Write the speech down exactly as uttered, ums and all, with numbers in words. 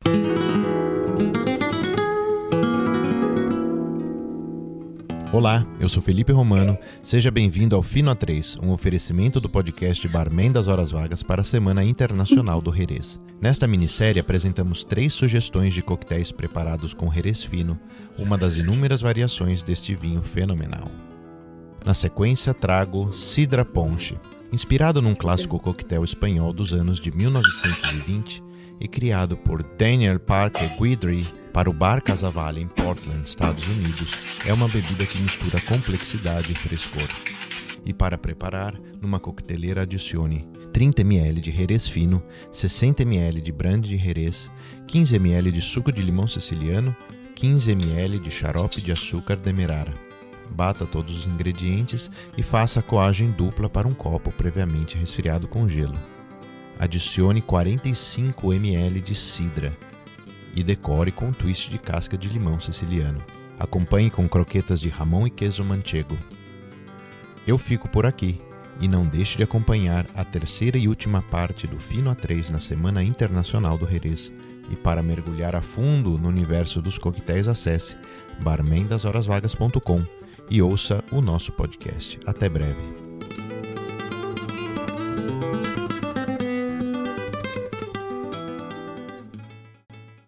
Olá, eu sou Felipe Romano, seja bem-vindo ao Fino A três, um oferecimento do podcast Barman das Horas Vagas para a Semana Internacional do Jerez. Nesta minissérie apresentamos três sugestões de coquetéis preparados com Jerez fino, uma das inúmeras variações deste vinho fenomenal. Na sequência trago Sidra Ponche, inspirado num clássico coquetel espanhol dos anos de mil novecentos e vinte e criado por Daniel Parker Guidry para o Bar Casavale em Portland, Estados Unidos. É uma bebida que mistura complexidade e frescor. E para preparar, numa coqueteleira adicione trinta mililitros de Jerez fino, sessenta mililitros de brandy de Jerez, quinze mililitros de suco de limão siciliano, quinze mililitros de xarope de açúcar demerara. Bata todos os ingredientes e faça a coagem dupla para um copo previamente resfriado com gelo. Adicione quarenta e cinco mililitros de cidra e decore com um twist de casca de limão siciliano. Acompanhe com croquetas de jamão e queijo manchego. Eu fico por aqui e não deixe de acompanhar a terceira e última parte do Fino A três na Semana Internacional do Jerez. E para mergulhar a fundo no universo dos coquetéis, acesse barman das horas vagas ponto com e ouça o nosso podcast. Até breve.